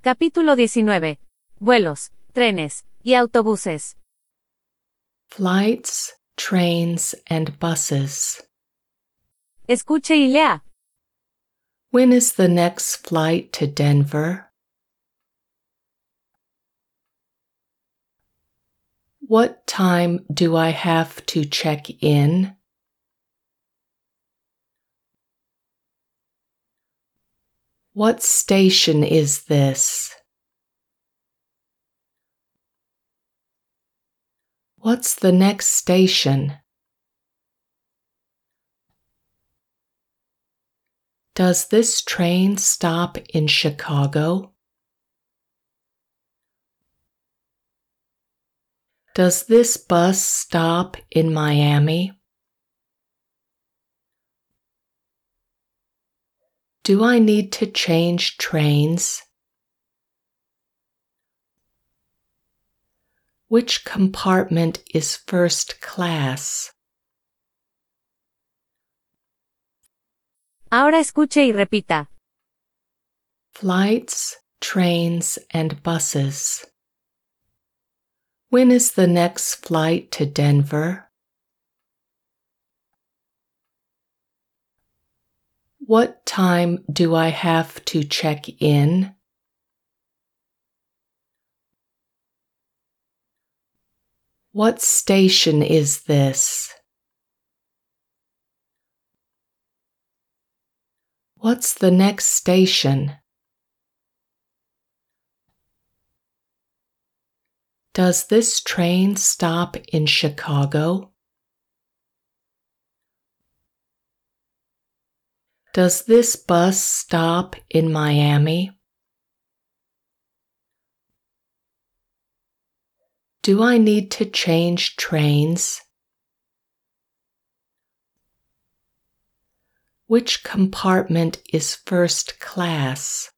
Capítulo 19. Vuelos, trenes y autobuses. Flights, trains, and buses. Escuche y lea. When is the next flight to Denver? What time do I have to check in? What station is this? What's the next station? Does this train stop in Chicago? Does this bus stop in Miami? Do I need to change trains? Which compartment is first class? Ahora escuche y repita. Flights, trains, and buses. When is the next flight to Denver? What time do I have to check in? What station is this? What's the next station? Does this train stop in Chicago? Does this bus stop in Miami? Do I need to change trains? Which compartment is first class?